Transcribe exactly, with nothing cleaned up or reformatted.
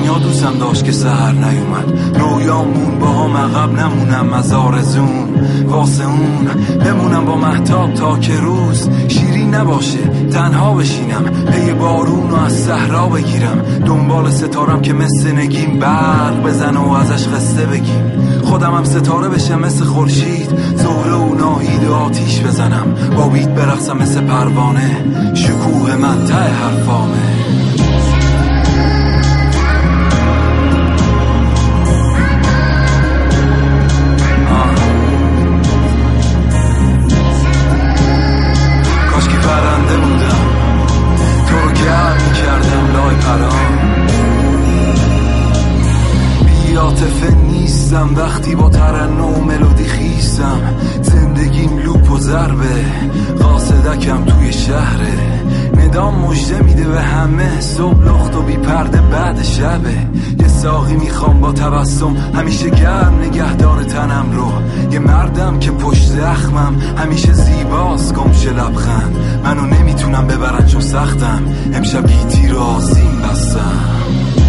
دنیا دوستم داشت که سحر نیومد، رویامون با هم عقب نمونم از آرزون، واسه اون بمونم با مهتاب تا که روز شیرین نباشه، تنها بشینم پی بارون و از صحرا بگیرم، دنبال ستارم که مثل نگیم برق بزن و ازش قصه بگیم، خودم هم ستاره بشم مثل خورشید، زهره و ناهید و آتیش بزنم، با بیت برقصم مثل پروانه، شکوه من ته حرفامه. پرنده بودم تو رو گرم میکردم لای پرام، بی عاطفه نیستم وقتی با ترنم و ملودی خیستم، زندگیم لوپ و ضربه، قاصدکم توی شهره، ندام مژده میده به همه، صبح لخت و بی پرده بعد شبه، یه ساقی میخوام با تبسم همیشه گرم نگهدار تنم رو، یه مردم که پشت زخمم همیشه زیباست گمشه لبخند، منو نمیتونم ببرن چون سختم، امشب گیتی رو آسین بستم.